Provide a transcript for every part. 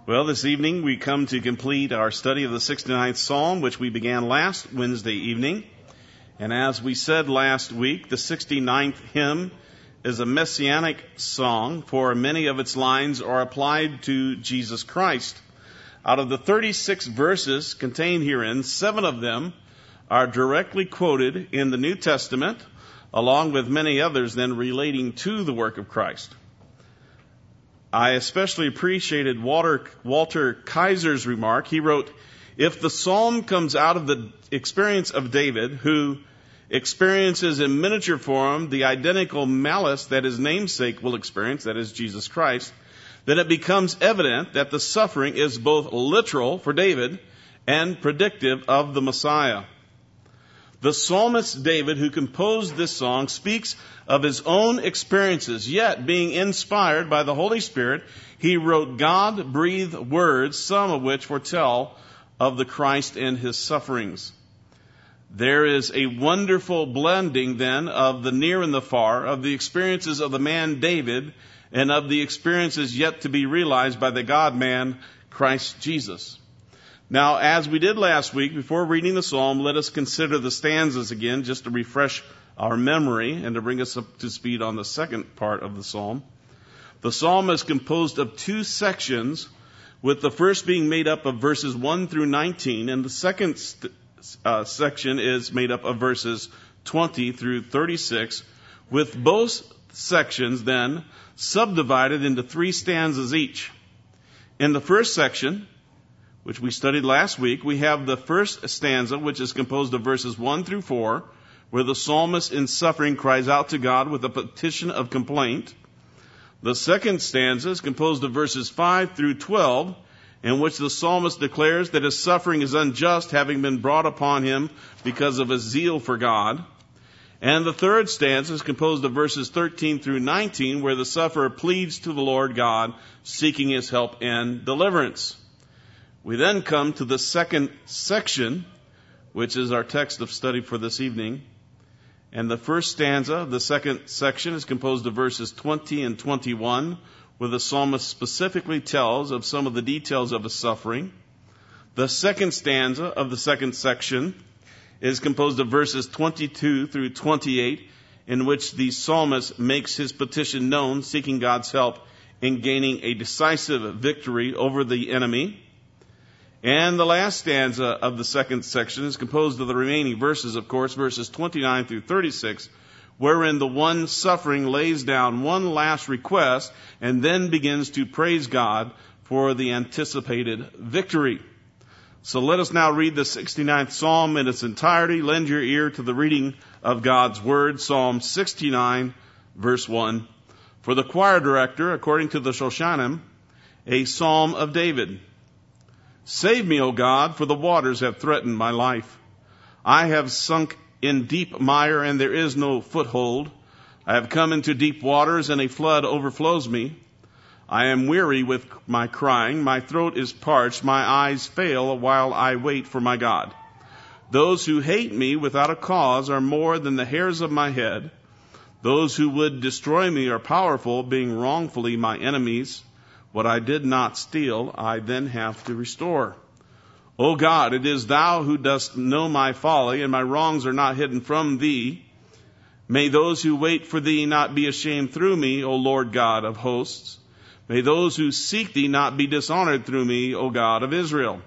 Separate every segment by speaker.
Speaker 1: Well, this evening we come to complete our study of the 69th Psalm, which we began last Wednesday evening. And as we said last week, the 69th hymn is a messianic song, for many of its lines are applied to Jesus Christ. Out of the 36 verses contained herein, 7 of them are directly quoted in the New Testament, along with many others then relating to the work of Christ. I especially appreciated Walter Kaiser's remark. He wrote, "If the psalm comes out of the experience of David, who experiences in miniature form the identical malice that his namesake will experience, that is Jesus Christ, then it becomes evident that the suffering is both literal for David and predictive of the Messiah." The psalmist David, who composed this song, speaks of his own experiences, yet being inspired by the Holy Spirit, he wrote God-breathed words, some of which foretell of the Christ and his sufferings. There is a wonderful blending then of the near and the far, of the experiences of the man David, and of the experiences yet to be realized by the God-man, Christ Jesus. Now, as we did last week, before reading the psalm, let us consider the stanzas again, just to refresh our memory and to bring us up to speed on the second part of the psalm. The psalm is composed of 2 sections, with the first being made up of verses 1 through 19, and the second section is made up of verses 20 through 36, with both sections then subdivided into 3 stanzas each. In the first section, which we studied last week, we have the first stanza, which is composed of verses 1 through 4, where the psalmist in suffering cries out to God with a petition of complaint. The second stanza is composed of verses 5 through 12, in which the psalmist declares that his suffering is unjust, having been brought upon him because of his zeal for God. And the third stanza is composed of verses 13 through 19, where the sufferer pleads to the Lord God, seeking his help and deliverance. We then come to the second section, which is our text of study for this evening. And the first stanza of the second section is composed of verses 20 and 21, where the psalmist specifically tells of some of the details of his suffering. The second stanza of the second section is composed of verses 22 through 28, in which the psalmist makes his petition known, seeking God's help in gaining a decisive victory over the enemy. And the last stanza of the second section is composed of the remaining verses, of course, verses 29 through 36, wherein the one suffering lays down one last request and then begins to praise God for the anticipated victory. So let us now read the 69th Psalm in its entirety. Lend your ear to the reading of God's Word, Psalm 69, verse 1. For the choir director, according to the Shoshanim, a psalm of David. Save me, O God, for the waters have threatened my life. I have sunk in deep mire, and there is no foothold. I have come into deep waters, and a flood overflows me. I am weary with my crying. My throat is parched. My eyes fail while I wait for my God. Those who hate me without a cause are more than the hairs of my head. Those who would destroy me are powerful, being wrongfully my enemies. What I did not steal, I then have to restore. O God, it is thou who dost know my folly, and my wrongs are not hidden from thee. May those who wait for thee not be ashamed through me, O Lord God of hosts. May those who seek thee not be dishonored through me, O God of Israel.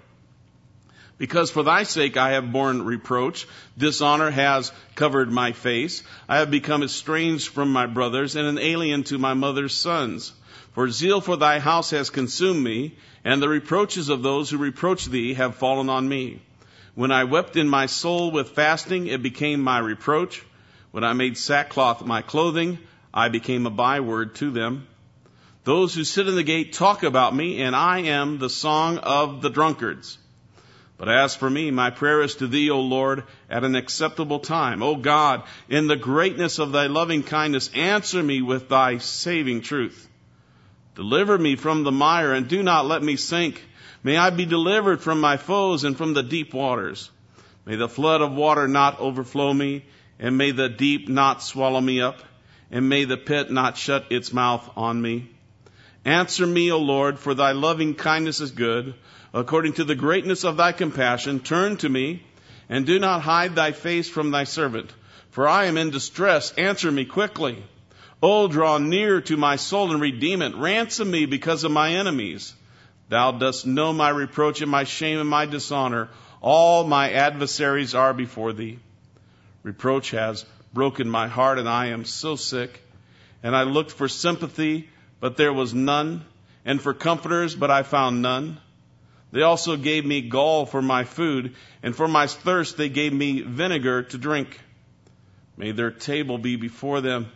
Speaker 1: Because for thy sake I have borne reproach. Dishonor has covered my face. I have become estranged from my brothers and an alien to my mother's sons. For zeal for thy house has consumed me, and the reproaches of those who reproach thee have fallen on me. When I wept in my soul with fasting, it became my reproach. When I made sackcloth my clothing, I became a byword to them. Those who sit in the gate talk about me, and I am the song of the drunkards. But as for me, my prayer is to thee, O Lord, at an acceptable time. O God, in the greatness of thy loving kindness, answer me with thy saving truth. Deliver me from the mire, and do not let me sink. May I be delivered from my foes and from the deep waters. May the flood of water not overflow me, and may the deep not swallow me up, and may the pit not shut its mouth on me. Answer me, O Lord, for thy loving kindness is good. According to the greatness of thy compassion, turn to me, and do not hide thy face from thy servant. For I am in distress. Answer me quickly. O draw near to my soul and redeem it. Ransom me because of my enemies. Thou dost know my reproach and my shame and my dishonor. All my adversaries are before thee. Reproach has broken my heart, and I am so sick. And I looked for sympathy, but there was none, and for comforters, but I found none. They also gave me gall for my food, and for my thirst they gave me vinegar to drink. May their table before them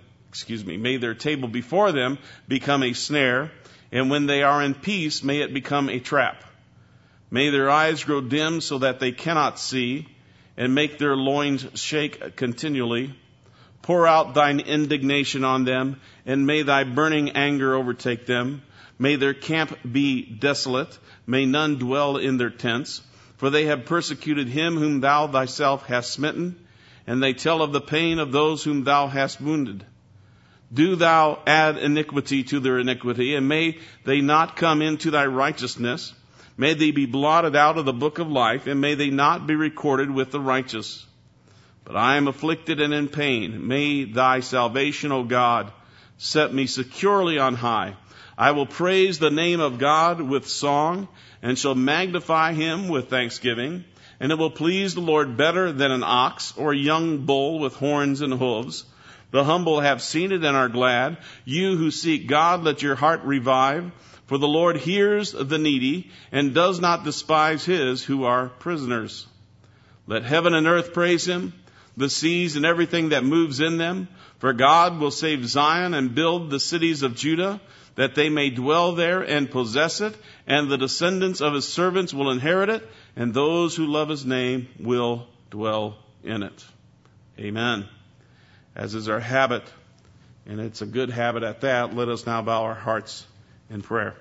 Speaker 1: become a snare, and when they are in peace, may it become a trap. May their eyes grow dim so that they cannot see, and make their loins shake continually. Pour out thine indignation on them, and may thy burning anger overtake them. May their camp be desolate. May none dwell in their tents. For they have persecuted him whom thou thyself hast smitten, and they tell of the pain of those whom thou hast wounded. Do thou add iniquity to their iniquity, and may they not come into thy righteousness. May they be blotted out of the book of life, and may they not be recorded with the righteous. But I am afflicted and in pain. May thy salvation, O God, set me securely on high. I will praise the name of God with song, and shall magnify him with thanksgiving. And it will please the Lord better than an ox or a young bull with horns and hooves. The humble have seen it and are glad. You who seek God, let your heart revive. For the Lord hears the needy, and does not despise his who are prisoners. Let heaven and earth praise him, the seas and everything that moves in them. For God will save Zion and build the cities of Judah, that they may dwell there and possess it, and the descendants of his servants will inherit it, and those who love his name will dwell in it. Amen. As is our habit, and it's a good habit at that, let us now bow our hearts in prayer.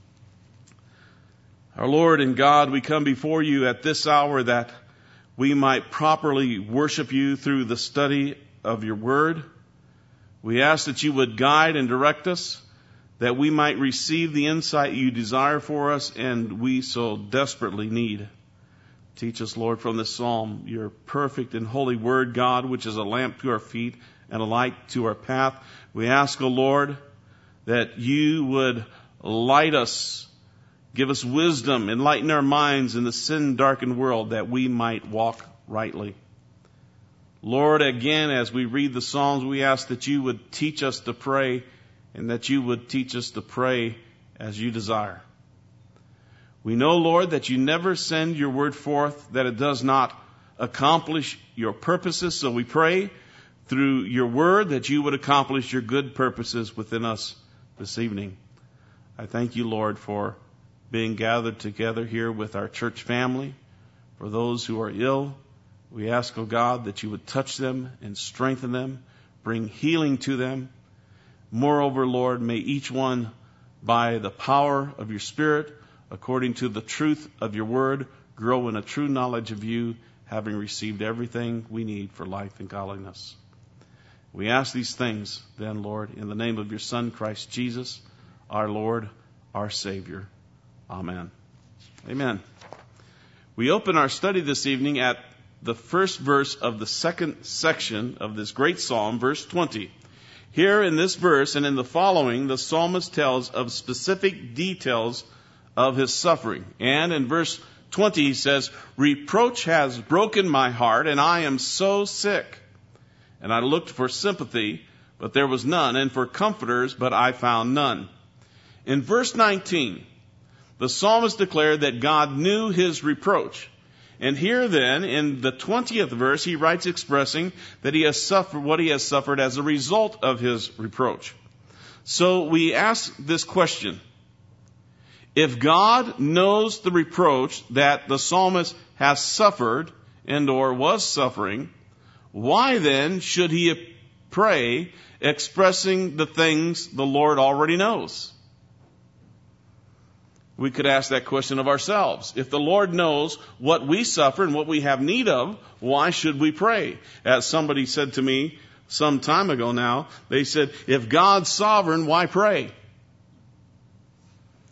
Speaker 1: Our Lord and God, we come before you at this hour that we might properly worship you through the study of your word. We ask that you would guide and direct us, that we might receive the insight you desire for us and we so desperately need. Teach us, Lord, from this psalm, your perfect and holy word, God, which is a lamp to our feet and a light to our path. We ask, O Lord, that you would light us, give us wisdom, enlighten our minds in the sin-darkened world that we might walk rightly. Lord, again, as we read the Psalms, we ask that you would teach us to pray, and that you would teach us to pray as you desire. We know, Lord, that you never send your word forth that it does not accomplish your purposes. So we pray through your word that you would accomplish your good purposes within us this evening. I thank you, Lord, for being gathered together here with our church family. For those who are ill, we ask, O God, that you would touch them and strengthen them, bring healing to them. Moreover, Lord, may each one, by the power of your Spirit, according to the truth of your word, grow in a true knowledge of you, having received everything we need for life and godliness. We ask these things, then, Lord, in the name of your Son, Christ Jesus, our Lord, our Savior. Amen. Amen. We open our study this evening at the first verse of the second section of this great psalm, verse 20. Here in this verse and in the following, the psalmist tells of specific details of his suffering. And in verse 20 he says, "Reproach has broken my heart, and I am so sick. And I looked for sympathy, but there was none, and for comforters, but I found none." In verse 19, the psalmist declared that God knew his reproach. And here then, in the 20th verse, he writes expressing that he has suffered what he has suffered as a result of his reproach. So we ask this question. If God knows the reproach that the psalmist has suffered and or was suffering, why then should he pray expressing the things the Lord already knows? We could ask that question of ourselves. If the Lord knows what we suffer and what we have need of, why should we pray? As somebody said to me some time ago now, they said, if God's sovereign, why pray?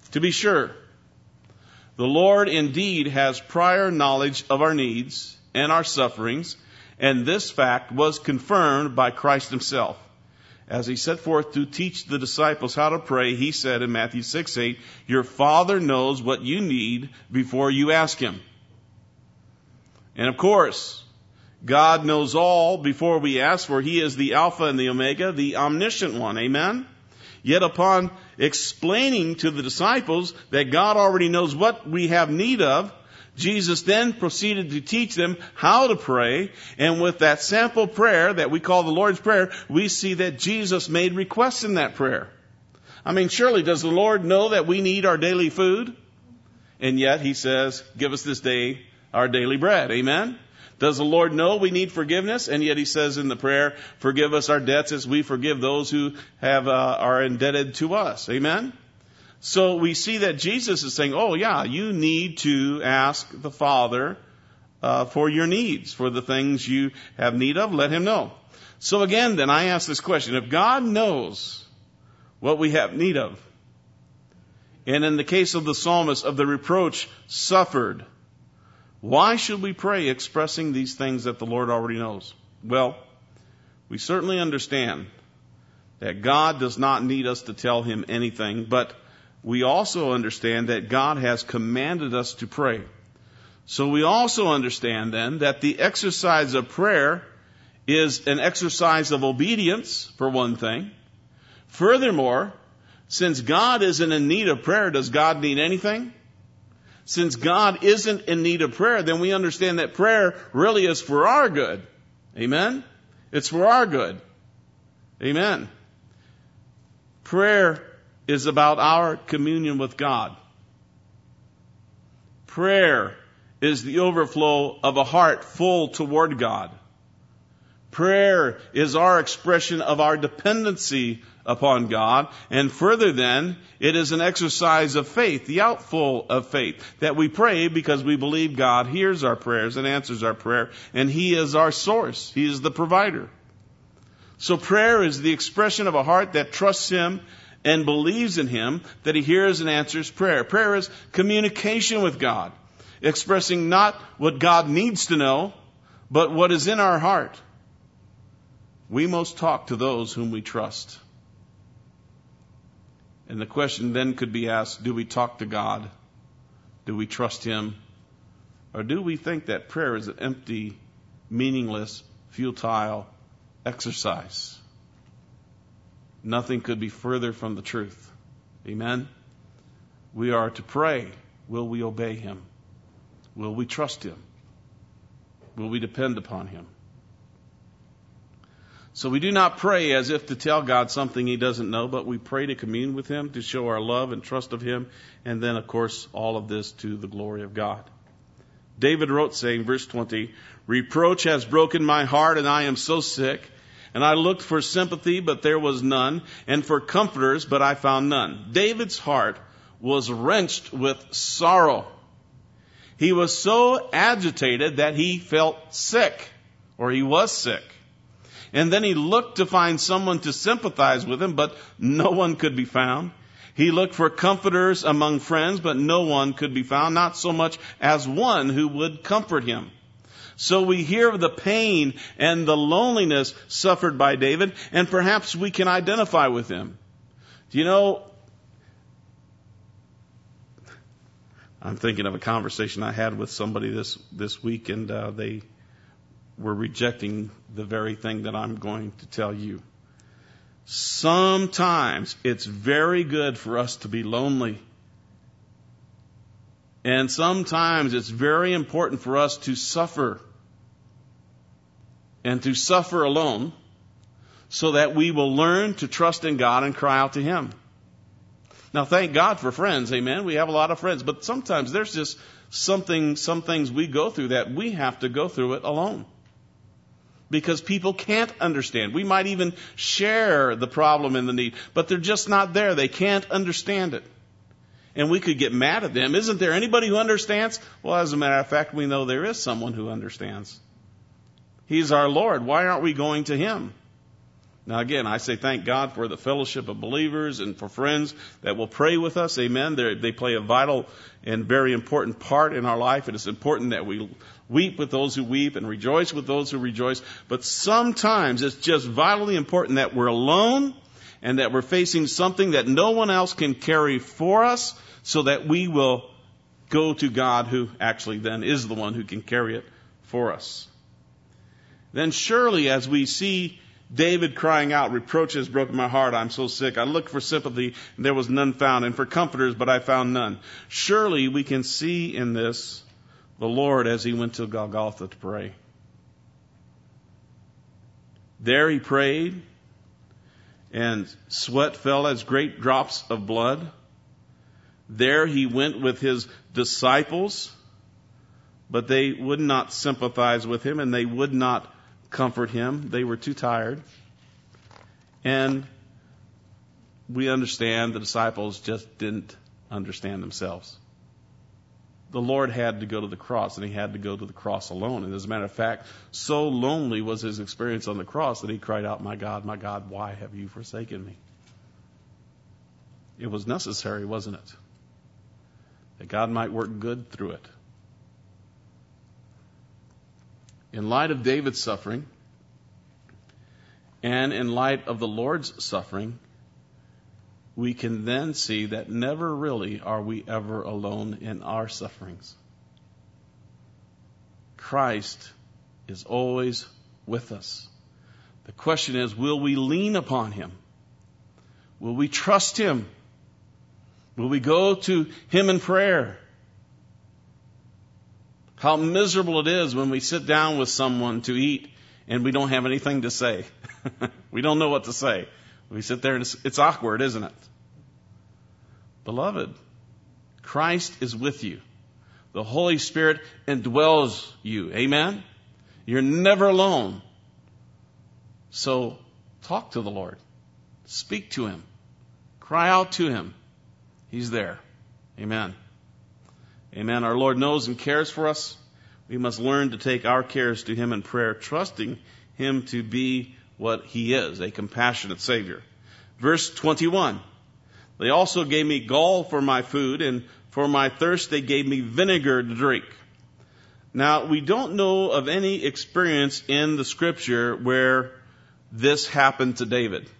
Speaker 1: To be sure, the Lord indeed has prior knowledge of our needs and our sufferings, and this fact was confirmed by Christ himself. As he set forth to teach the disciples how to pray, he said in Matthew 6:8, "Your Father knows what you need before you ask him." And of course, God knows all before we ask, for he is the Alpha and the Omega, the omniscient one. Amen? Yet upon explaining to the disciples that God already knows what we have need of, Jesus then proceeded to teach them how to pray, and with that sample prayer that we call the Lord's Prayer, we see that Jesus made requests in that prayer. I mean, surely does the Lord know that we need our daily food? And yet he says, give us this day our daily bread. Amen? Does the Lord know we need forgiveness? And yet he says in the prayer, forgive us our debts as we forgive those who are indebted to us. Amen? So we see that Jesus is saying, oh yeah, you need to ask the Father for your needs, for the things you have need of, let him know. So again, then I ask this question, if God knows what we have need of, and in the case of the psalmist of the reproach suffered, why should we pray expressing these things that the Lord already knows? Well, we certainly understand that God does not need us to tell him anything, but we also understand that God has commanded us to pray. So we also understand then that the exercise of prayer is an exercise of obedience, for one thing. Furthermore, since God isn't in need of prayer, does God need anything? Since God isn't in need of prayer, then we understand that prayer really is for our good. Amen? It's for our good. Amen. Prayer is about our communion with God. Prayer is the overflow of a heart full toward God. Prayer is our expression of our dependency upon God. And further then, it is an exercise of faith, the outflow of faith, that we pray because we believe God hears our prayers and answers our prayer, and he is our source. He is the provider. So prayer is the expression of a heart that trusts him and believes in him, that he hears and answers prayer. Prayer is communication with God, expressing not what God needs to know, but what is in our heart. We most talk to those whom we trust. And the question then could be asked, do we talk to God? Do we trust him? Or do we think that prayer is an empty, meaningless, futile exercise? Nothing could be further from the truth. Amen? We are to pray. Will we obey him? Will we trust him? Will we depend upon him? So we do not pray as if to tell God something he doesn't know, but we pray to commune with him, to show our love and trust of him, and then, of course, all of this to the glory of God. David wrote, saying, verse 20, "Reproach has broken my heart, and I am so sick. And I looked for sympathy, but there was none, and for comforters, but I found none." David's heart was wrenched with sorrow. He was so agitated that he felt sick, or he was sick. And then he looked to find someone to sympathize with him, but no one could be found. He looked for comforters among friends, but no one could be found, not so much as one who would comfort him. So we hear of the pain and the loneliness suffered by David, and perhaps we can identify with him. Do you know, I'm thinking of a conversation I had with somebody this week, and they were rejecting the very thing that I'm going to tell you. Sometimes it's very good for us to be lonely. And sometimes it's very important for us to suffer. And to suffer alone, so that we will learn to trust in God and cry out to him. Now, thank God for friends, amen? We have a lot of friends, but sometimes there's just some things we go through that we have to go through it alone. Because people can't understand. We might even share the problem and the need, but they're just not there. They can't understand it. And we could get mad at them. Isn't there anybody who understands? Well, as a matter of fact, we know there is someone who understands. He's our Lord. Why aren't we going to him? Now again, I say thank God for the fellowship of believers and for friends that will pray with us. Amen. They play a vital and very important part in our life. It is important that we weep with those who weep and rejoice with those who rejoice. But sometimes it's just vitally important that we're alone and that we're facing something that no one else can carry for us, so that we will go to God, who actually then is the one who can carry it for us. Then surely, as we see David crying out, "Reproach has broken my heart, I'm so sick. I looked for sympathy, and there was none found, and for comforters, but I found none." Surely we can see in this the Lord as he went to Golgotha to pray. There he prayed, and sweat fell as great drops of blood. There he went with his disciples, but they would not sympathize with him, and they would not comfort him. They were too tired. And we understand the disciples just didn't understand themselves. The Lord had to go to the cross, and he had to go to the cross alone. And as a matter of fact, so lonely was his experience on the cross that he cried out, my God, why have you forsaken me?" It was necessary, wasn't it? That God might work good through it. In light of David's suffering, and in light of the Lord's suffering, we can then see that never really are we ever alone in our sufferings. Christ is always with us. The question is, will we lean upon him? Will we trust him? Will we go to him in prayer? How miserable it is when we sit down with someone to eat and we don't have anything to say. We don't know what to say. We sit there and it's awkward, isn't it? Beloved, Christ is with you. The Holy Spirit indwells you. Amen? You're never alone. So talk to the Lord. Speak to him. Cry out to him. He's there. Amen. Amen. Our Lord knows and cares for us. We must learn to take our cares to him in prayer, trusting him to be what he is, a compassionate Savior. Verse 21. They also gave me gall for my food, and for my thirst they gave me vinegar to drink. Now, we don't know of any experience in the Scripture where this happened to David.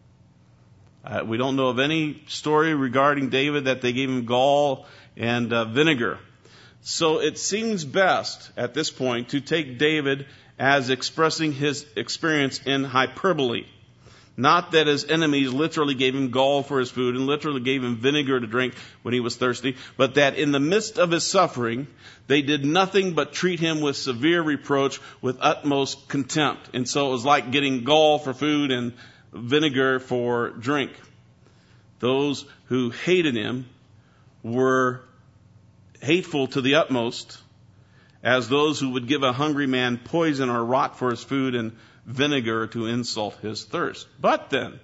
Speaker 1: We don't know of any story regarding David that they gave him gall and vinegar. So it seems best at this point to take David as expressing his experience in hyperbole. Not that his enemies literally gave him gall for his food and literally gave him vinegar to drink when he was thirsty, but that in the midst of his suffering, they did nothing but treat him with severe reproach, with utmost contempt. And so it was like getting gall for food and vinegar for drink. Those who hated him were hateful to the utmost, as those who would give a hungry man poison or rot for his food and vinegar to insult his thirst. But then,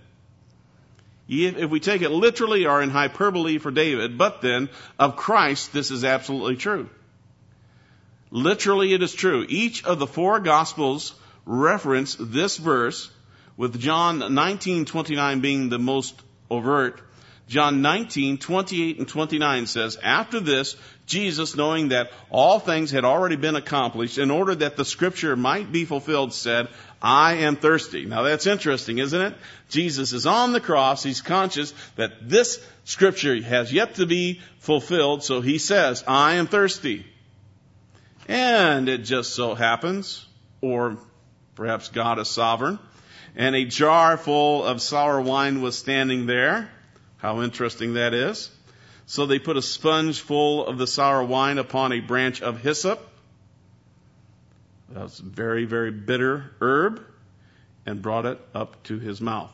Speaker 1: if we take it literally or in hyperbole for David, but then of Christ, this is absolutely true. Literally, it is true. Each of the four Gospels reference this verse, with John 19:29 being the most overt. John 19:28 and 29 says, "After this, Jesus, knowing that all things had already been accomplished, in order that the Scripture might be fulfilled, said, I am thirsty." Now that's interesting, isn't it? Jesus is on the cross. He's conscious that this Scripture has yet to be fulfilled, so he says, I am thirsty. And it just so happens, or perhaps God is sovereign, and a jar full of sour wine was standing there. How interesting that is. So they put a sponge full of the sour wine upon a branch of hyssop. That's a very, very bitter herb, and brought it up to his mouth.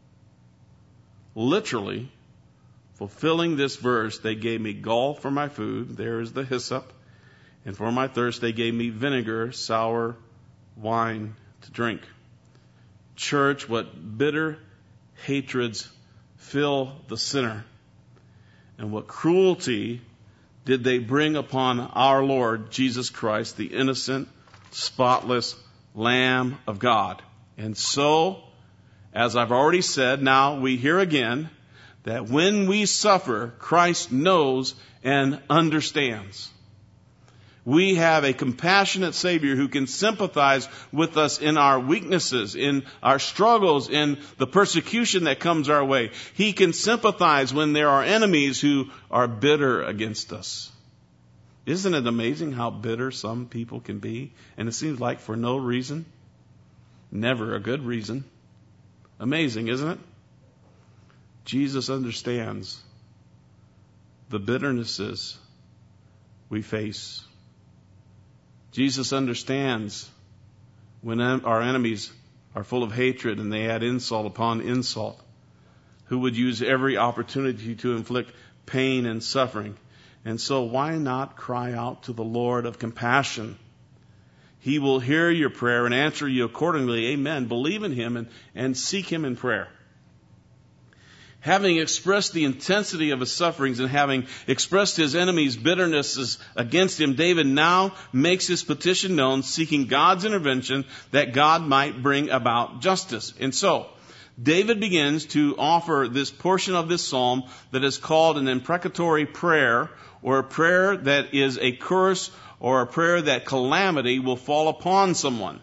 Speaker 1: Literally, fulfilling this verse, they gave me gall for my food. There is the hyssop. And for my thirst, they gave me vinegar, sour wine to drink. Church, what bitter hatreds fill the sinner, and what cruelty did they bring upon our Lord Jesus Christ, the innocent, spotless Lamb of God. And so, As I've already said, now we hear again that when we suffer, Christ knows and understands. We have a compassionate Savior who can sympathize with us in our weaknesses, in our struggles, in the persecution that comes our way. He can sympathize when there are enemies who are bitter against us. Isn't it amazing how bitter some people can be? And it seems like for no reason. Never a good reason. Amazing, isn't it? Jesus understands the bitternesses we face. Jesus understands when our enemies are full of hatred and they add insult upon insult, who would use every opportunity to inflict pain and suffering. And so why not cry out to the Lord of compassion? He will hear your prayer and answer you accordingly. Amen. Believe in Him and seek Him in prayer. Having expressed the intensity of his sufferings and having expressed his enemies' bitternesses against him, David now makes his petition known, seeking God's intervention that God might bring about justice. And so, David begins to offer this portion of this psalm that is called an imprecatory prayer, or a prayer that is a curse, or a prayer that calamity will fall upon someone.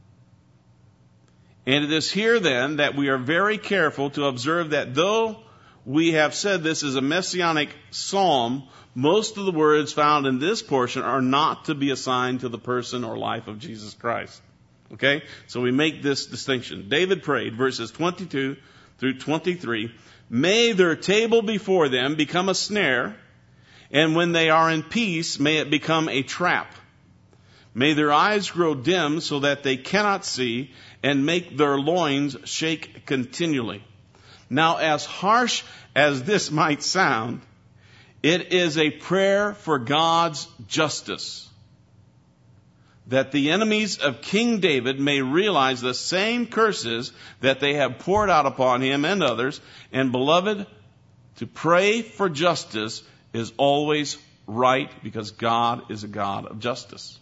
Speaker 1: And it is here then that we are very careful to observe that though we have said this is a messianic psalm, most of the words found in this portion are not to be assigned to the person or life of Jesus Christ. Okay? So we make this distinction. David prayed, verses 22 through 23, "May their table before them become a snare, and when they are in peace, may it become a trap. May their eyes grow dim so that they cannot see, and make their loins shake continually." Now, as harsh as this might sound, it is a prayer for God's justice, that the enemies of King David may realize the same curses that they have poured out upon him and others. And beloved, to pray for justice is always right, because God is a God of justice.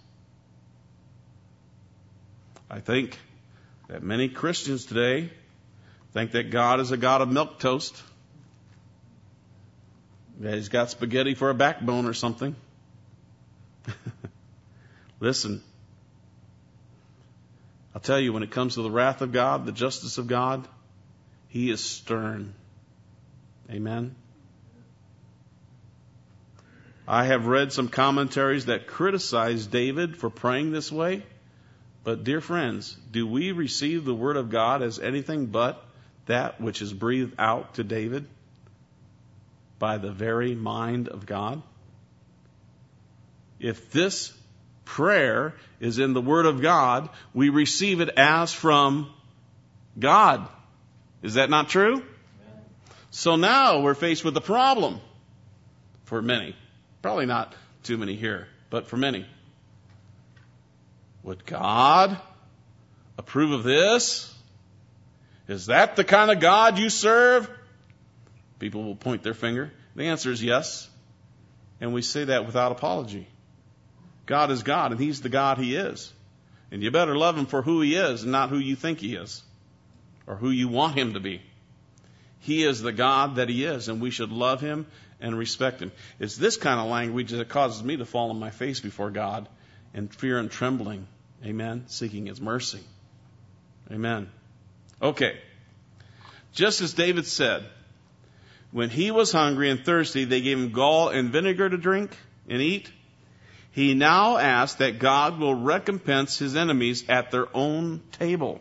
Speaker 1: I think that many Christians today think that God is a God of milquetoast, that He's got spaghetti for a backbone or something. Listen, I'll tell you, when it comes to the wrath of God, the justice of God, He is stern. Amen. I have read some commentaries that criticize David for praying this way. But dear friends, do we receive the Word of God as anything but that which is breathed out to David by the very mind of God? If this prayer is in the Word of God, we receive it as from God. Is that not true? So now we're faced with a problem for many. Probably not too many here, but for many. Would God approve of this? Is that the kind of God you serve? People will point their finger. The answer is yes. And we say that without apology. God is God, and He's the God He is. And you better love Him for who He is and not who you think He is or who you want Him to be. He is the God that He is, and we should love Him and respect Him. It's this kind of language that causes me to fall on my face before God in fear and trembling. Amen. Seeking His mercy. Amen. Okay. Just as David said, when he was hungry and thirsty, they gave him gall and vinegar to drink and eat. He now asks that God will recompense his enemies at their own table,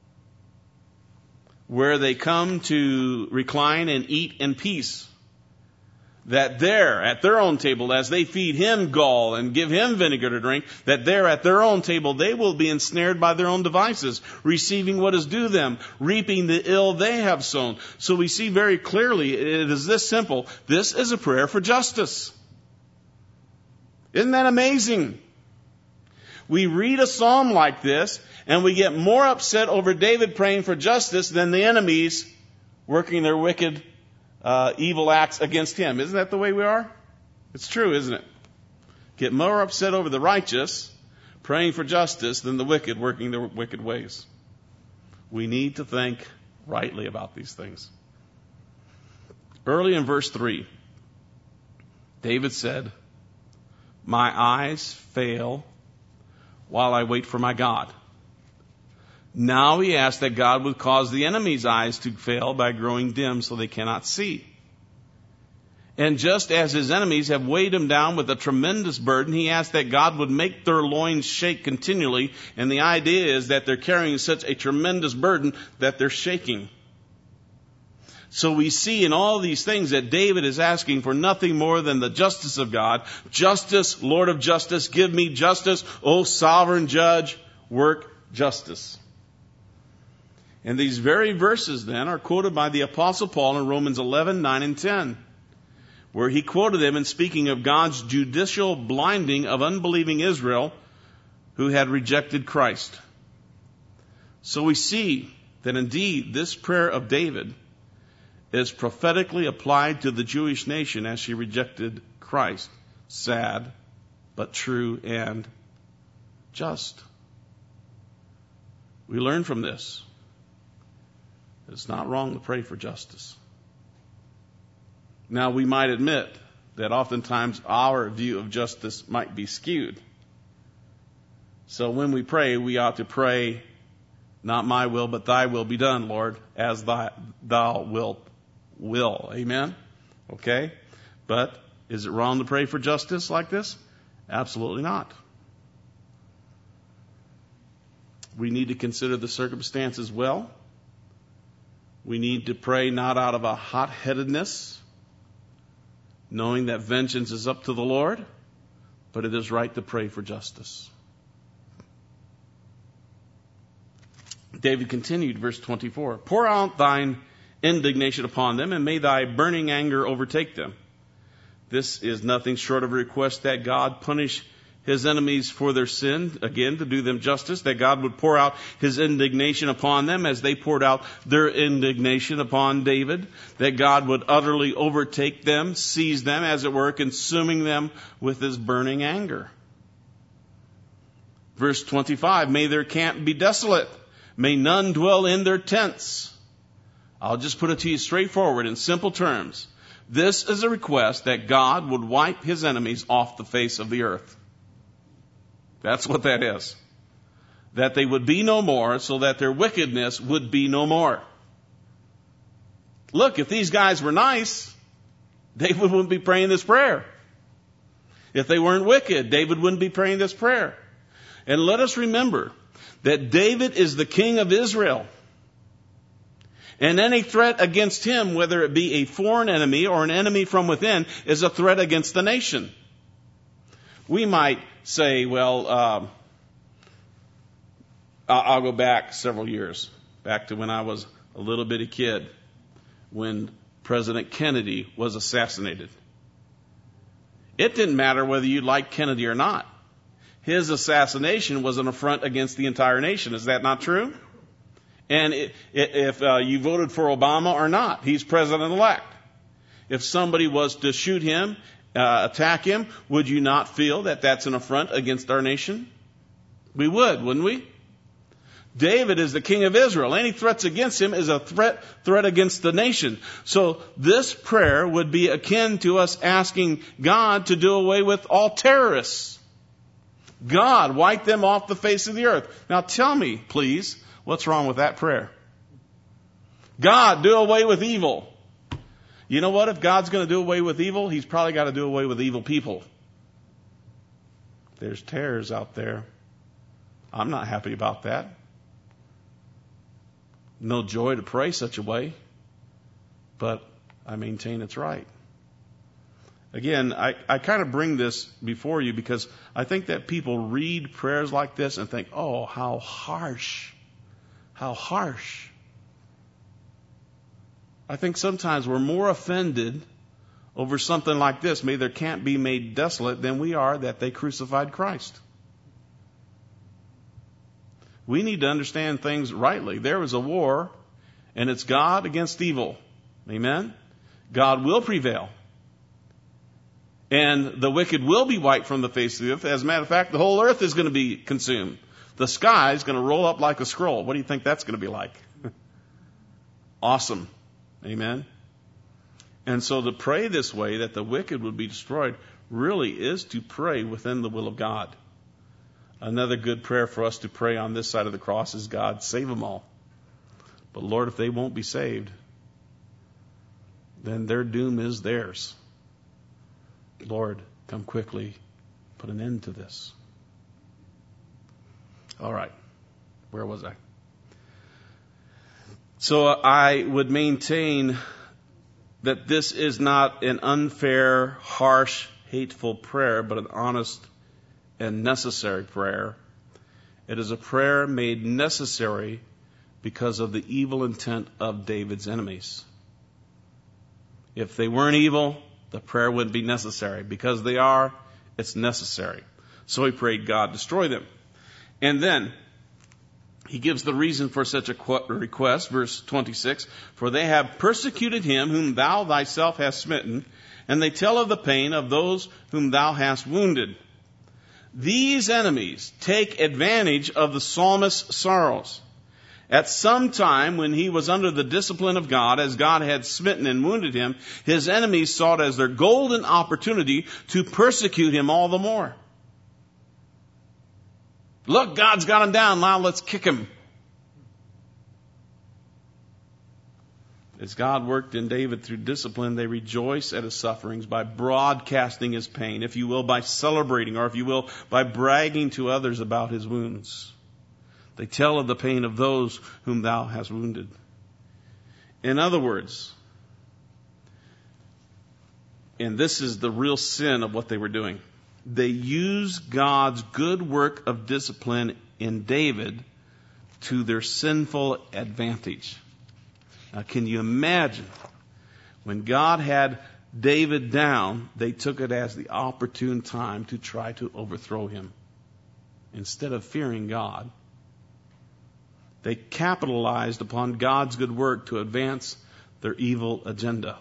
Speaker 1: where they come to recline and eat in peace. That there, at their own table, as they feed him gall and give him vinegar to drink, that there at their own table they will be ensnared by their own devices, receiving what is due them, reaping the ill they have sown. So we see very clearly it is this simple. This is a prayer for justice. Isn't that amazing? We read a psalm like this and we get more upset over David praying for justice than the enemies working their wicked evil acts against him. Isn't that the way we are? It's true, isn't it? Get more upset over the righteous praying for justice than the wicked working their wicked ways. We need to think rightly about these things. Early in verse 3, David said, "My eyes fail while I wait for my God." Now he asked that God would cause the enemy's eyes to fail by growing dim so they cannot see. And just as his enemies have weighed him down with a tremendous burden, he asked that God would make their loins shake continually. And the idea is that they're carrying such a tremendous burden that they're shaking. So we see in all these things that David is asking for nothing more than the justice of God. Justice, Lord of justice, give me justice. O sovereign judge, work justice. And these very verses then are quoted by the Apostle Paul in Romans 11, 9 and 10, where he quoted them in speaking of God's judicial blinding of unbelieving Israel who had rejected Christ. So we see that indeed this prayer of David is prophetically applied to the Jewish nation as she rejected Christ. Sad, but true and just. We learn from this. It's not wrong to pray for justice. Now, we might admit that oftentimes our view of justice might be skewed. So when we pray, we ought to pray, "Not my will, but thy will be done, Lord, as thou wilt will." Amen? Okay? But is it wrong to pray for justice like this? Absolutely not. We need to consider the circumstances well. We need to pray not out of a hot-headedness, knowing that vengeance is up to the Lord, but it is right to pray for justice. David continued, verse 24, "Pour out thine indignation upon them, and may thy burning anger overtake them." This is nothing short of a request that God punish his enemies for their sin, again, to do them justice, that God would pour out his indignation upon them as they poured out their indignation upon David, that God would utterly overtake them, seize them, as it were, consuming them with his burning anger. Verse 25, "May their camp be desolate, may none dwell in their tents." I'll just put it to you straightforward in simple terms. This is a request that God would wipe his enemies off the face of the earth. That's what that is. That they would be no more, so that their wickedness would be no more. Look, if these guys were nice, David wouldn't be praying this prayer. If they weren't wicked, David wouldn't be praying this prayer. And let us remember that David is the king of Israel. And any threat against him, whether it be a foreign enemy or an enemy from within, is a threat against the nation. We might say, well, I'll go back several years, back to when I was a little bitty kid, when President Kennedy was assassinated. It didn't matter whether you liked Kennedy or not. His assassination was an affront against the entire nation. Is that not true? And if you voted for Obama or not, he's president-elect. If somebody was to shoot him, attack him, would you not feel that that's an affront against our nation? We would, wouldn't we? David is the king of Israel. Any threats against him is a threat against the nation. So this prayer would be akin to us asking God to do away with all terrorists. God, wipe them off the face of the earth. Now tell me, please, what's wrong with that prayer? God, do away with evil. You know what? If God's going to do away with evil, he's probably got to do away with evil people. There's terrors out there. I'm not happy about that. No joy to pray such a way, but I maintain it's right. Again, I kind of bring this before you because I think that people read prayers like this and think, oh, how harsh. How harsh. I think sometimes we're more offended over something like this, may their camp be made desolate, than we are that they crucified Christ. We need to understand things rightly. There was a war, and it's God against evil. Amen? God will prevail. And the wicked will be wiped from the face of the earth. As a matter of fact, the whole earth is going to be consumed. The sky is going to roll up like a scroll. What do you think that's going to be like? awesome. Amen? And so to pray this way, that the wicked would be destroyed, really is to pray within the will of God. Another good prayer for us to pray on this side of the cross is, God, save them all. But Lord, if they won't be saved, then their doom is theirs. Lord, come quickly, put an end to this. All right. Where was I? So I would maintain that this is not an unfair, harsh, hateful prayer, but an honest and necessary prayer. It is a prayer made necessary because of the evil intent of David's enemies. If they weren't evil, the prayer wouldn't be necessary. Because they are, it's necessary. So he prayed, God, destroy them. And then he gives the reason for such a request, verse 26, for they have persecuted him whom thou thyself hast smitten, and they tell of the pain of those whom thou hast wounded. These enemies take advantage of the psalmist's sorrows. At some time when he was under the discipline of God, as God had smitten and wounded him, his enemies saw it as their golden opportunity to persecute him all the more. Look, God's got him down, now let's kick him. As God worked in David through discipline, they rejoice at his sufferings by broadcasting his pain, if you will, by celebrating, or if you will, by bragging to others about his wounds. They tell of the pain of those whom thou hast wounded. In other words, and this is the real sin of what they were doing, they used God's good work of discipline in David to their sinful advantage. Now, can you imagine when God had David down, they took it as the opportune time to try to overthrow him. Instead of fearing God, they capitalized upon God's good work to advance their evil agenda.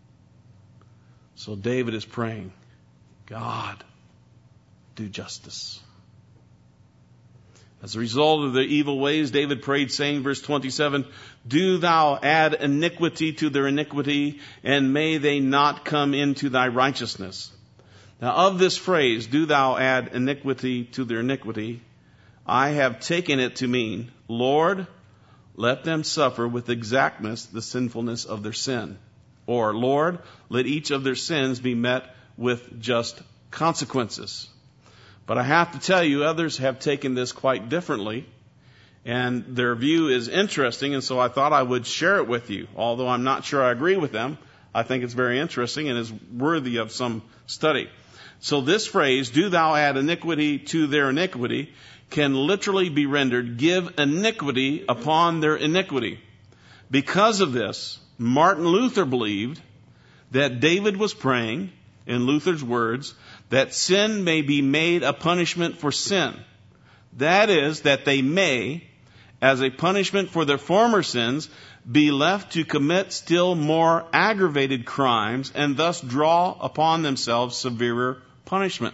Speaker 1: So David is praying, God, do justice. As a result of their evil ways, David prayed, saying, verse 27, do thou add iniquity to their iniquity, and may they not come into thy righteousness. Now, of this phrase, do thou add iniquity to their iniquity, I have taken it to mean, Lord, let them suffer with exactness the sinfulness of their sin. Or, Lord, let each of their sins be met with just consequences. But I have to tell you, others have taken this quite differently, and their view is interesting, and so I thought I would share it with you. Although I'm not sure I agree with them, I think it's very interesting and is worthy of some study. So this phrase, do thou add iniquity to their iniquity, can literally be rendered, give iniquity upon their iniquity. Because of this, Martin Luther believed that David was praying, in Luther's words, that sin may be made a punishment for sin. That is, that they may, as a punishment for their former sins, be left to commit still more aggravated crimes and thus draw upon themselves severer punishment.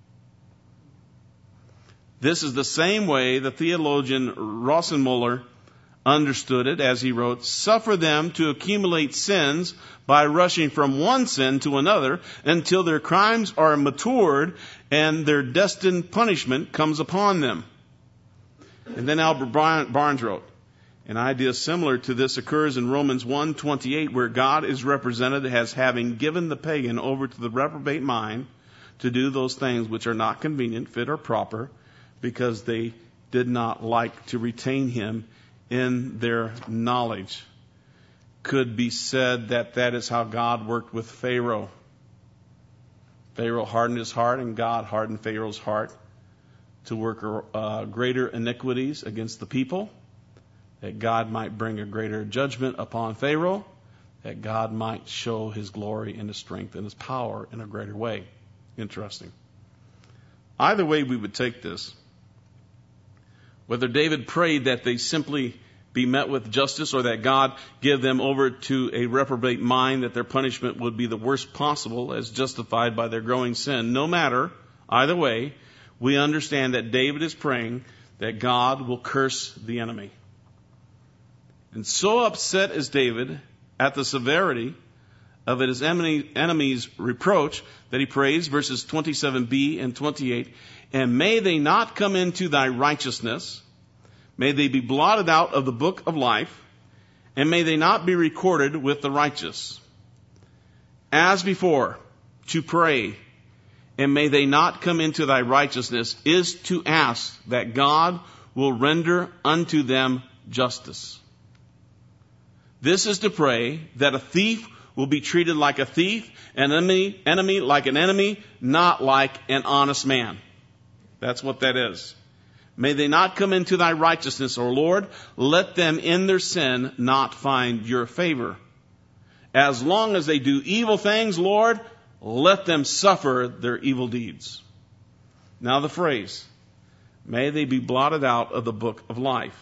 Speaker 1: This is the same way the theologian Rosenmuller understood it, as he wrote, suffer them to accumulate sins by rushing from one sin to another until their crimes are matured and their destined punishment comes upon them. And then Albert Barnes wrote, an idea similar to this occurs in Romans 1:28, where God is represented as having given the pagan over to the reprobate mind to do those things which are not convenient, fit, or proper, because they did not like to retain him in their knowledge. Could be said that that is how God worked with Pharaoh. Pharaoh hardened his heart, and God hardened Pharaoh's heart to work greater iniquities against the people, that God might bring a greater judgment upon Pharaoh, that God might show his glory and his strength and his power in a greater way. Interesting. Either way we would take this, whether David prayed that they simply be met with justice or that God give them over to a reprobate mind, that their punishment would be the worst possible as justified by their growing sin. No matter, either way, we understand that David is praying that God will curse the enemy. And so upset is David at the severity of his enemy's reproach that he prays, verses 27b and 28, and may they not come into thy righteousness, may they be blotted out of the book of life, and may they not be recorded with the righteous. As before, to pray, and may they not come into thy righteousness, is to ask that God will render unto them justice. This is to pray that a thief will be treated like a thief, an enemy like an enemy, not like an honest man. That's what that is. May they not come into thy righteousness, O Lord. Let them in their sin not find your favor. As long as they do evil things, Lord, let them suffer their evil deeds. Now the phrase, may they be blotted out of the book of life.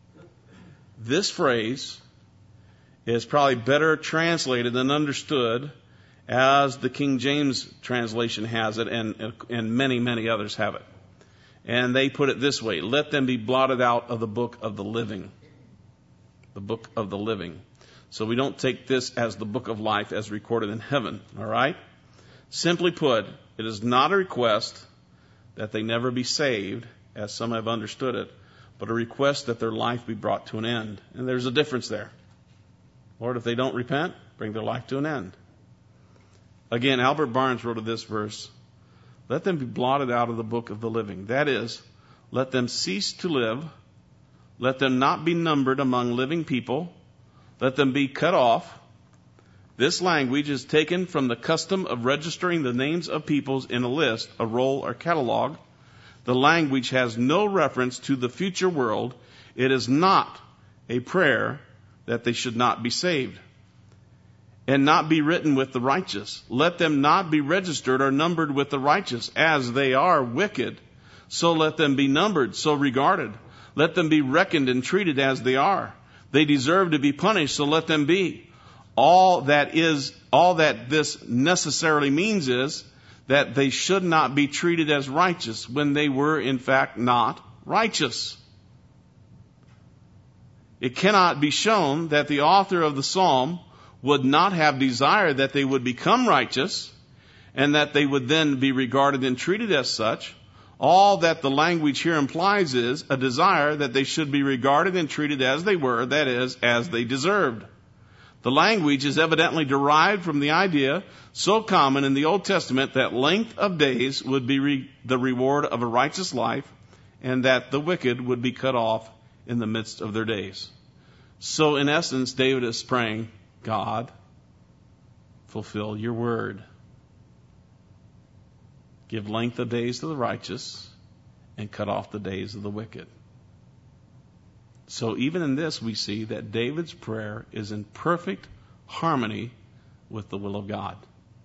Speaker 1: This phrase is probably better translated and understood as the King James translation has it, and many, many others have it. And they put it this way, let them be blotted out of the book of the living. The book of the living. So we don't take this as the book of life as recorded in heaven, all right? Simply put, it is not a request that they never be saved, as some have understood it, but a request that their life be brought to an end. And there's a difference there. Lord, if they don't repent, bring their life to an end. Again, Albert Barnes wrote of this verse, let them be blotted out of the book of the living. That is, let them cease to live. Let them not be numbered among living people. Let them be cut off. This language is taken from the custom of registering the names of peoples in a list, a roll, or catalog. The language has no reference to the future world. It is not a prayer that they should not be saved and not be written with the righteous. Let them not be registered or numbered with the righteous, as they are wicked. So let them be numbered, so regarded. Let them be reckoned and treated as they are. They deserve to be punished, so let them be. All that this necessarily means is that they should not be treated as righteous when they were in fact not righteous. It cannot be shown that the author of the psalm would not have desired that they would become righteous and that they would then be regarded and treated as such. All that the language here implies is a desire that they should be regarded and treated as they were, that is, as they deserved. The language is evidently derived from the idea so common in the Old Testament that length of days would be the reward of a righteous life and that the wicked would be cut off in the midst of their days. So in essence, David is praying, God, fulfill your word. Give length of days to the righteous and cut off the days of the wicked. So even in this, we see that David's prayer is in perfect harmony with the will of God.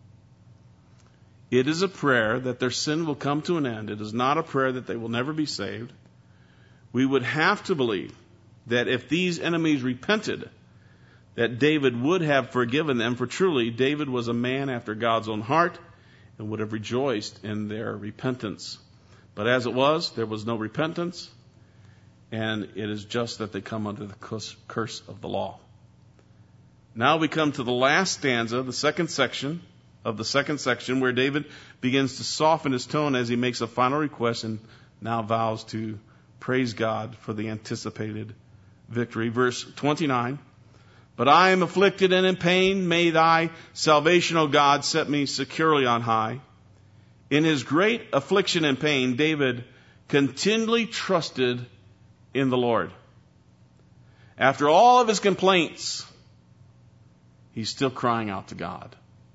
Speaker 1: It is a prayer that their sin will come to an end. It is not a prayer that they will never be saved. We would have to believe that if these enemies repented, that David would have forgiven them, for truly David was a man after God's own heart and would have rejoiced in their repentance. But as it was, there was no repentance, and it is just that they come under the curse of the law. Now we come to the last stanza, the second section, where David begins to soften his tone as he makes a final request and now vows to praise God for the anticipated victory. Verse 29, but I am afflicted and in pain. May thy salvation, O God, set me securely on high. In his great affliction and pain, David continually trusted in the Lord. After all of his complaints, he's still crying out to God.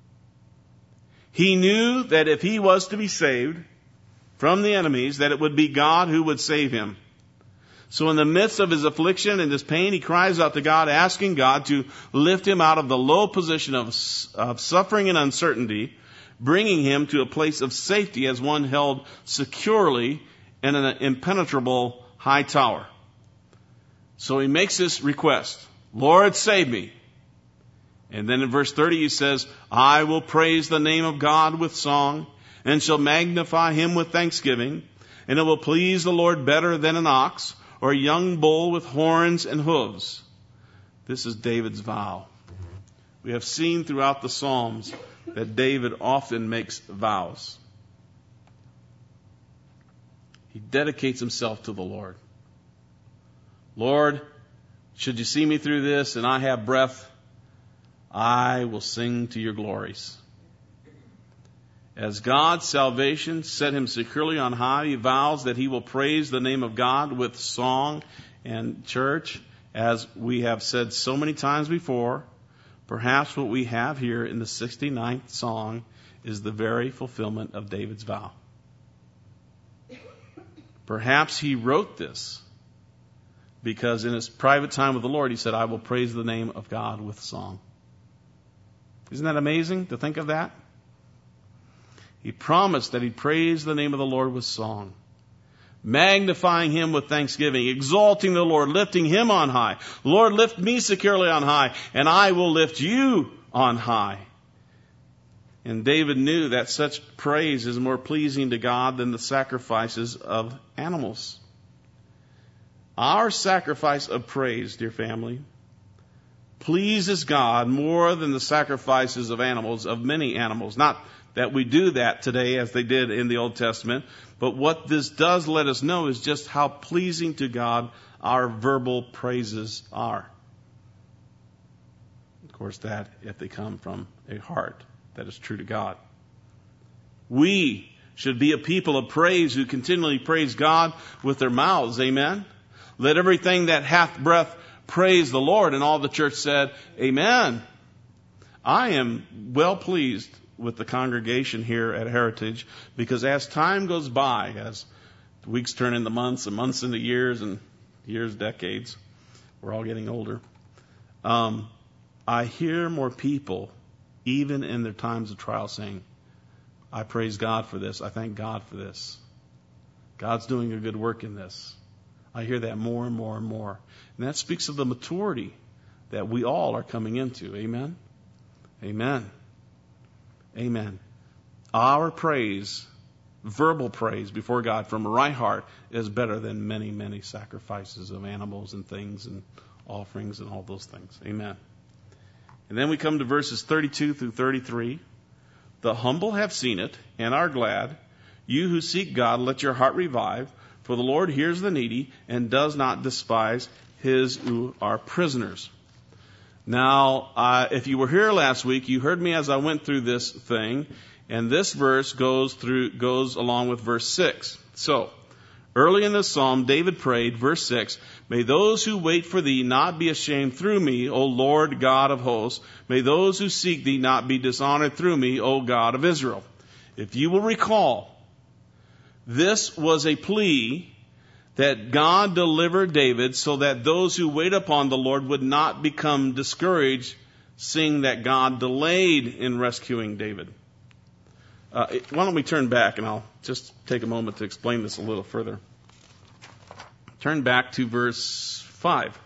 Speaker 1: He knew that if he was to be saved from the enemies, that it would be God who would save him. So in the midst of his affliction and his pain, he cries out to God, asking God to lift him out of the low position of suffering and uncertainty, bringing him to a place of safety as one held securely in an impenetrable high tower. So he makes this request, Lord, save me. And then in verse 30 he says, I will praise the name of God with song and shall magnify him with thanksgiving. And it will please the Lord better than an ox or a young bull with horns and hooves. This is David's vow. We have seen throughout the Psalms that David often makes vows. He dedicates himself to the Lord. Lord, should you see me through this and I have breath, I will sing to your glories. As God's salvation set him securely on high, he vows that he will praise the name of God with song. And church, as we have said so many times before, perhaps what we have here in the 69th song is the very fulfillment of David's vow. Perhaps he wrote this because in his private time with the Lord, he said, I will praise the name of God with song. Isn't that amazing to think of that? He promised that he'd praise the name of the Lord with song, magnifying him with thanksgiving, exalting the Lord, lifting him on high. Lord, lift me securely on high, and I will lift you on high. And David knew that such praise is more pleasing to God than the sacrifices of animals. Our sacrifice of praise, dear family, pleases God more than the sacrifices of animals, of many animals. Not that we do that today as they did in the Old Testament, but what this does let us know is just how pleasing to God our verbal praises are. Of course, that if they come from a heart that is true to God. We should be a people of praise who continually praise God with their mouths. Amen? Let everything that hath breath praise the Lord. And all the church said, Amen. I am well pleased with the congregation here at Heritage because as time goes by, as weeks turn into months and months into years and years, decades, we're all getting older, I hear more people, even in their times of trial, saying, I praise God for this. I thank God for this. God's doing a good work in this. I hear that more and more and more. And that speaks of the maturity that we all are coming into. Amen? Amen. Amen. Our praise, verbal praise before God from a right heart is better than many, many sacrifices of animals and things and offerings and all those things. Amen. And then we come to verses 32 through 33. The humble have seen it and are glad. You who seek God, let your heart revive. For the Lord hears the needy and does not despise his who are prisoners. Now, if you were here last week, you heard me as I went through this thing. And this verse goes along with verse 6. So, early in this psalm, David prayed, verse 6, May those who wait for thee not be ashamed through me, O Lord God of hosts. May those who seek thee not be dishonored through me, O God of Israel. If you will recall, this was a plea that God delivered David so that those who wait upon the Lord would not become discouraged, seeing that God delayed in rescuing David. Why don't we turn back, and I'll just take a moment to explain this a little further. Turn back to verse 5.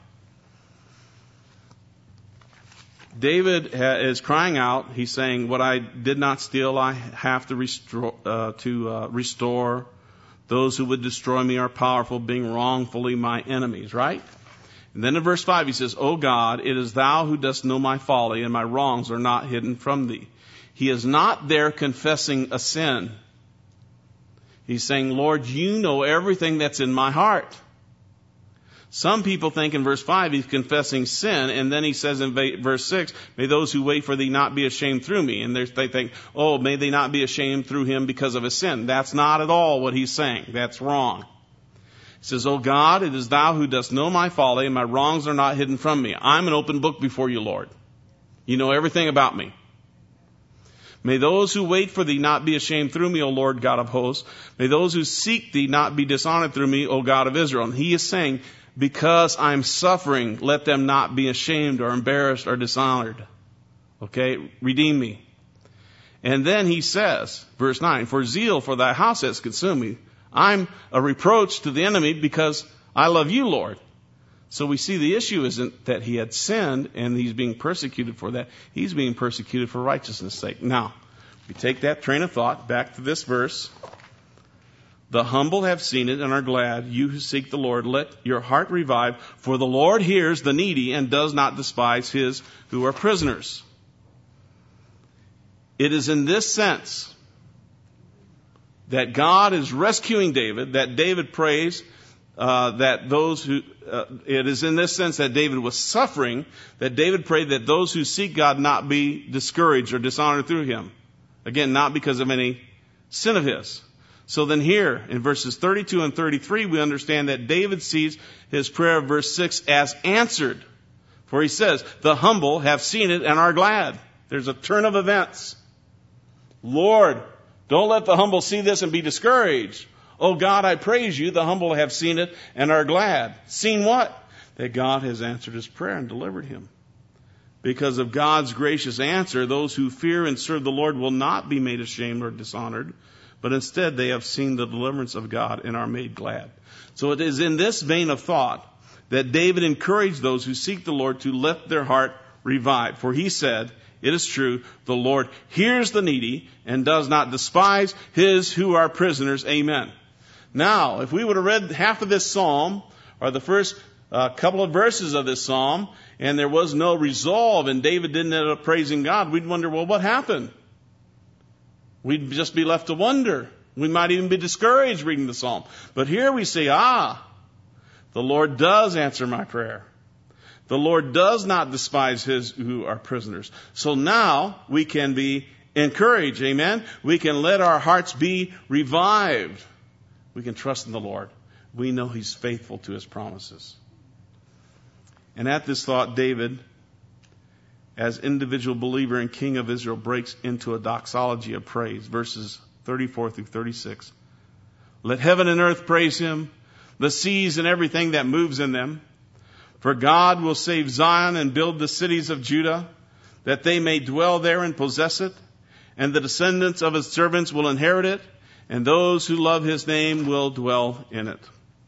Speaker 1: David is crying out. He's saying, what I did not steal, I have to restore. Those who would destroy me are powerful, being wrongfully my enemies, right? And then in verse 5 he says, O God, it is thou who dost know my folly, and my wrongs are not hidden from thee. He is not there confessing a sin. He's saying, Lord, you know everything that's in my heart. Some people think in verse 5 he's confessing sin, and then he says in verse 6, may those who wait for thee not be ashamed through me. And they think, oh, may they not be ashamed through him because of his sin. That's not at all what he's saying. That's wrong. He says, O God, it is thou who dost know my folly, and my wrongs are not hidden from me. I'm an open book before you, Lord. You know everything about me. May those who wait for thee not be ashamed through me, O Lord God of hosts. May those who seek thee not be dishonored through me, O God of Israel. And he is saying, because I'm suffering, let them not be ashamed or embarrassed or dishonored. Okay? Redeem me. And then he says, verse 9, for zeal for thy house has consumed me. I'm a reproach to the enemy because I love you, Lord. So we see the issue isn't that he had sinned and he's being persecuted for that. He's being persecuted for righteousness' sake. Now, we take that train of thought back to this verse. The humble have seen it and are glad. You who seek the Lord, let your heart revive, for the Lord hears the needy and does not despise his who are prisoners. It is in this sense that God is rescuing David, that David prays it is in this sense that David was suffering, that David prayed that those who seek God not be discouraged or dishonored through him. Again, not because of any sin of his. So then here, in verses 32 and 33, we understand that David sees his prayer of verse 6 as answered. For he says, the humble have seen it and are glad. There's a turn of events. Lord, don't let the humble see this and be discouraged. Oh God, I praise you. The humble have seen it and are glad. Seen what? That God has answered his prayer and delivered him. Because of God's gracious answer, those who fear and serve the Lord will not be made ashamed or dishonored, but instead they have seen the deliverance of God and are made glad. So it is in this vein of thought that David encouraged those who seek the Lord to let their heart revive. For he said, it is true, the Lord hears the needy and does not despise his who are prisoners. Amen. Now, if we would have read half of this psalm, or the first couple of verses of this psalm, and there was no resolve, and David didn't end up praising God, we'd wonder, well, what happened? We'd just be left to wonder. We might even be discouraged reading the psalm. But here we see, the Lord does answer my prayer. The Lord does not despise his who are prisoners. So now we can be encouraged, amen? We can let our hearts be revived. We can trust in the Lord. We know he's faithful to his promises. And at this thought, David, as individual believer and king of Israel, breaks into a doxology of praise, verses 34 through 36. Let heaven and earth praise him, the seas and everything that moves in them. For God will save Zion and build the cities of Judah, that they may dwell there and possess it, and the descendants of his servants will inherit it, and those who love his name will dwell in it.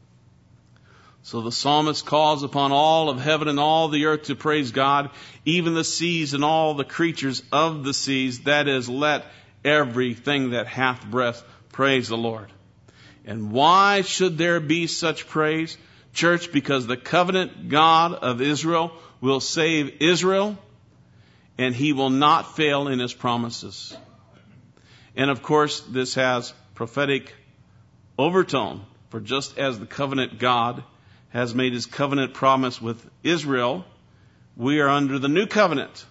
Speaker 1: So the psalmist calls upon all of heaven and all the earth to praise God, even the seas and all the creatures of the seas. That is, let everything that hath breath praise the Lord. And why should there be such praise? Church, because the covenant God of Israel will save Israel, and he will not fail in his promises. And of course, this has prophetic overtone, for just as the covenant God has made his covenant promise with Israel, we are under the new covenant.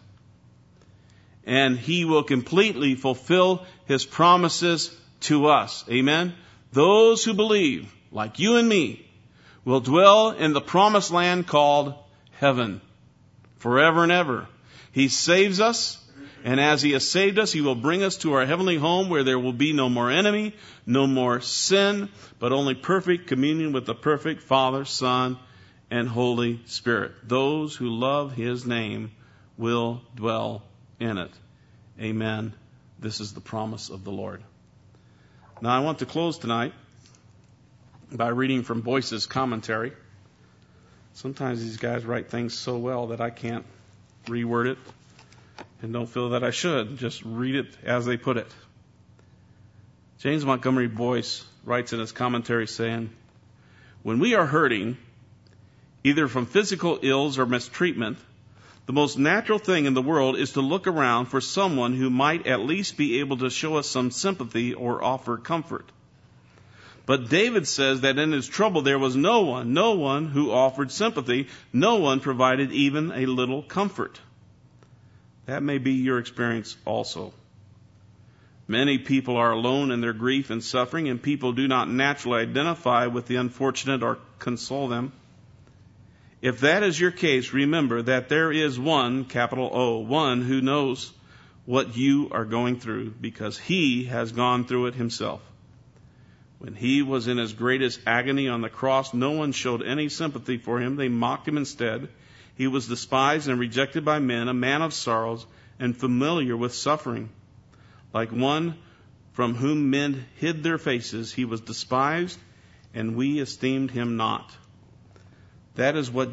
Speaker 1: And he will completely fulfill his promises to us. Amen? Those who believe, like you and me, will dwell in the promised land called heaven forever and ever. He saves us, and as he has saved us, he will bring us to our heavenly home where there will be no more enemy, no more sin, but only perfect communion with the perfect Father, Son, and Holy Spirit. Those who love his name will dwell in it. Amen. This is the promise of the Lord. Now I want to close tonight by reading from Boyce's commentary. Sometimes these guys write things so well that I can't reword it and don't feel that I should. Just read it as they put it. James Montgomery Boyce writes in his commentary saying, when we are hurting, either from physical ills or mistreatment, the most natural thing in the world is to look around for someone who might at least be able to show us some sympathy or offer comfort. But David says that in his trouble there was no one who offered sympathy, no one provided even a little comfort. That may be your experience also. Many people are alone in their grief and suffering, and people do not naturally identify with the unfortunate or console them. If that is your case, remember that there is one, capital O, one who knows what you are going through because he has gone through it himself. When he was in his greatest agony on the cross, no one showed any sympathy for him. They mocked him instead. He was despised and rejected by men, a man of sorrows and familiar with suffering. Like one from whom men hid their faces, he was despised, and we esteemed him not. That is what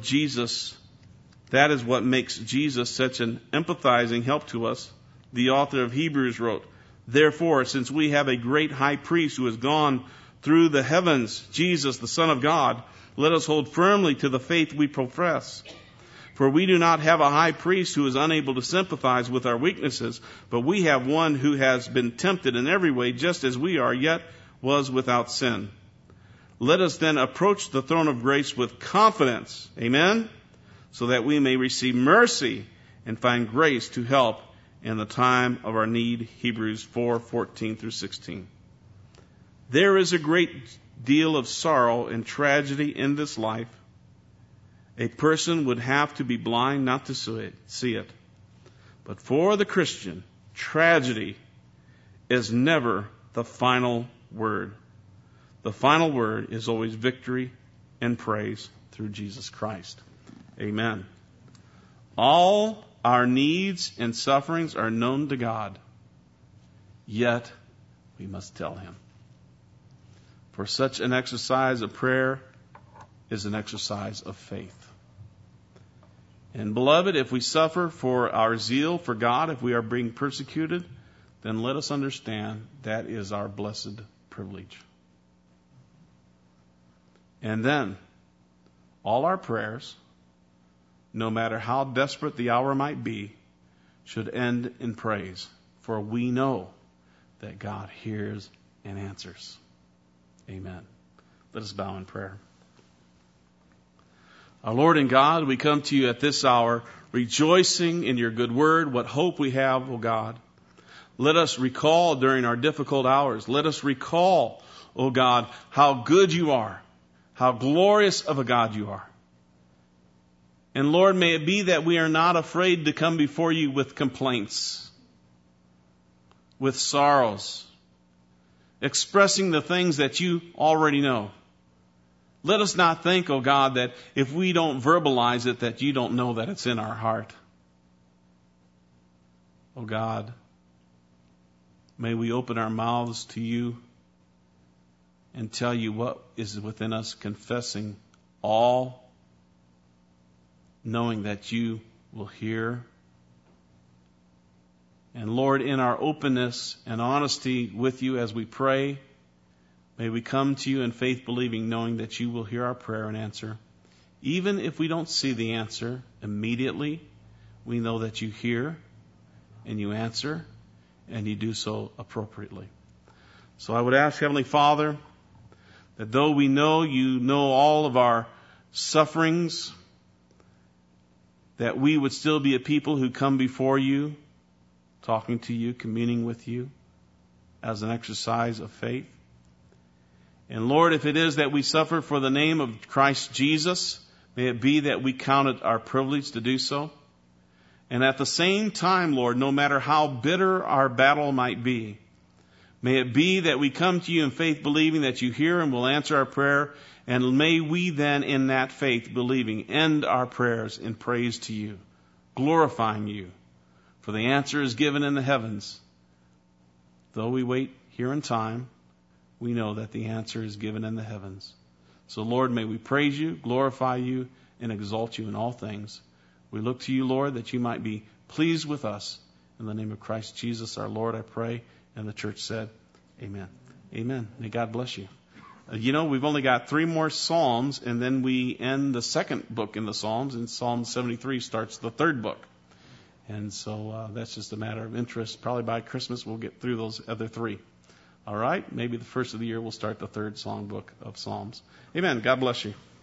Speaker 1: makes Jesus such an empathizing help to us. The author of Hebrews wrote, therefore, since we have a great high priest who has gone through the heavens, Jesus, the Son of God, let us hold firmly to the faith we profess. For we do not have a high priest who is unable to sympathize with our weaknesses, but we have one who has been tempted in every way, just as we are, yet was without sin. Let us then approach the throne of grace with confidence, amen, so that we may receive mercy and find grace to help in the time of our need. Hebrews 4:14 through 16. There is a great deal of sorrow and tragedy in this life. A person would have to be blind not to see it. But for the Christian, tragedy is never the final word. The final word is always victory and praise through Jesus Christ. Amen. All our needs and sufferings are known to God, yet we must tell Him. For such an exercise of prayer is an exercise of faith. And beloved, if we suffer for our zeal for God, if we are being persecuted, then let us understand that is our blessed privilege. And then, all our prayers, no matter how desperate the hour might be, should end in praise, for we know that God hears and answers. Amen. Let us bow in prayer. Our Lord and God, we come to you at this hour, rejoicing in your good word, what hope we have, O God. Let us recall during our difficult hours, let us recall, O God, how good you are, how glorious of a God you are. And Lord, may it be that we are not afraid to come before you with complaints, with sorrows, expressing the things that you already know. Let us not think, oh God, that if we don't verbalize it, that you don't know that it's in our heart. Oh God, may we open our mouths to you and tell you what is within us, confessing all, knowing that you will hear. And Lord, in our openness and honesty with you as we pray, may we come to you in faith believing, knowing that you will hear our prayer and answer. Even if we don't see the answer immediately, we know that you hear and you answer and you do so appropriately. So I would ask, Heavenly Father, that though we know you know all of our sufferings, that we would still be a people who come before you, talking to you, communing with you as an exercise of faith. And Lord, if it is that we suffer for the name of Christ Jesus, may it be that we count it our privilege to do so. And at the same time, Lord, no matter how bitter our battle might be, may it be that we come to you in faith believing that you hear and will answer our prayer. And may we then in that faith believing end our prayers in praise to you, glorifying you. For the answer is given in the heavens. Though we wait here in time, we know that the answer is given in the heavens. So Lord, may we praise you, glorify you, and exalt you in all things. We look to you, Lord, that you might be pleased with us. In the name of Christ Jesus, our Lord, I pray. And the church said, amen. Amen. May God bless you. We've only got 3 more Psalms, and then we end the second book in the Psalms, and Psalm 73 starts the 3rd book. And so that's just a matter of interest. Probably by Christmas we'll get through those other 3. All right? Maybe the first of the year we'll start the 3rd songbook of Psalms. Amen. God bless you.